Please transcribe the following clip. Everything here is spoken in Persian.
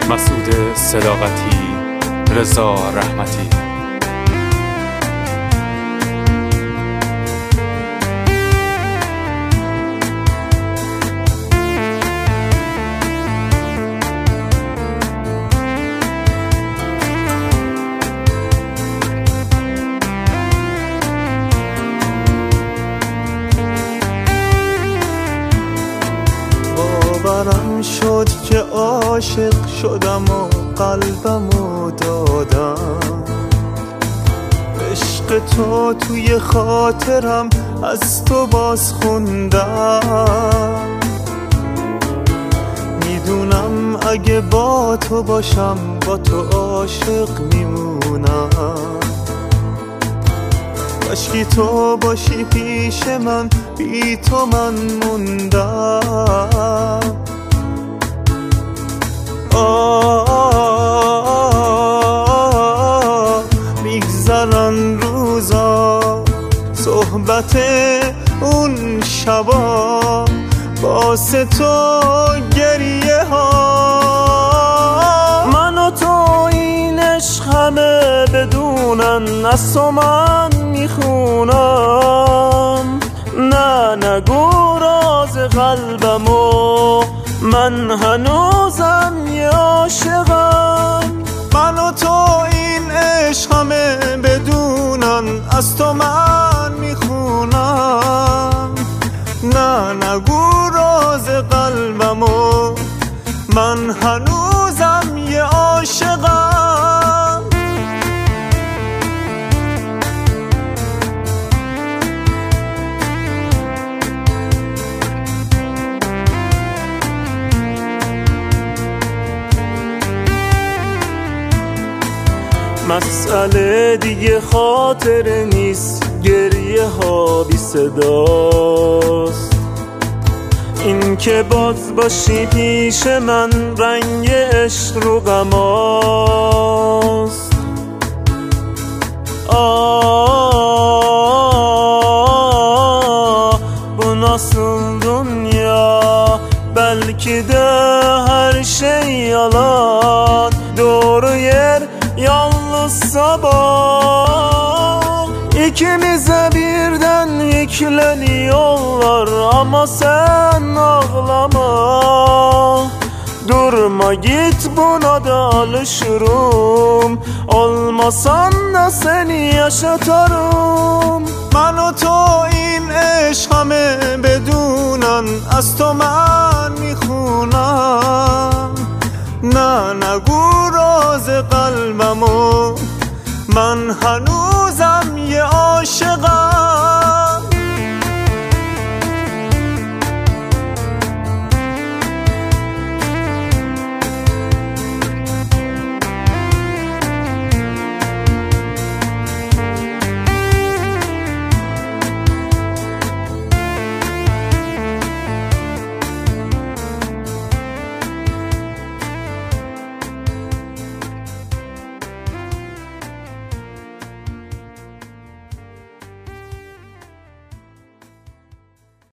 مسعود صداقتی، رضا رحمتی. باورم شد که عاشق شدم و قلبمو دادم، عشق تو توی خاطرم از تو باز خوندم. میدونم اگه با تو باشم با تو عاشق میمونم، کاشکی تو باشی پیش من، بی تو من موندم. میگذرن روزا، صحبت اون شبا، واسه تو گریه ها. من و تو این عشق همه بدونن، از تو من میخونم. نه نگو راز قلبمو، من هنوزم یه عاشقم. من و تو این عشق همه بدونن، از تو من میخونم. نه نگو راز قلبمو، من هنوزم یه عاشقم. مسئله دیگه خاطر نیست، گریه ها بی صداست. این که باز باشی پیش من، رنگ عشق رو غماست. bu nasıl dünya, belki de her şey yalan. Doğru yer yalnız sabah, İkimize birden yükleniyorlar ama sen ağlama. Durma git, buna da alışırım, olmasan da seni yaşatarım. من و تو این عشق همه بدونن، از تو من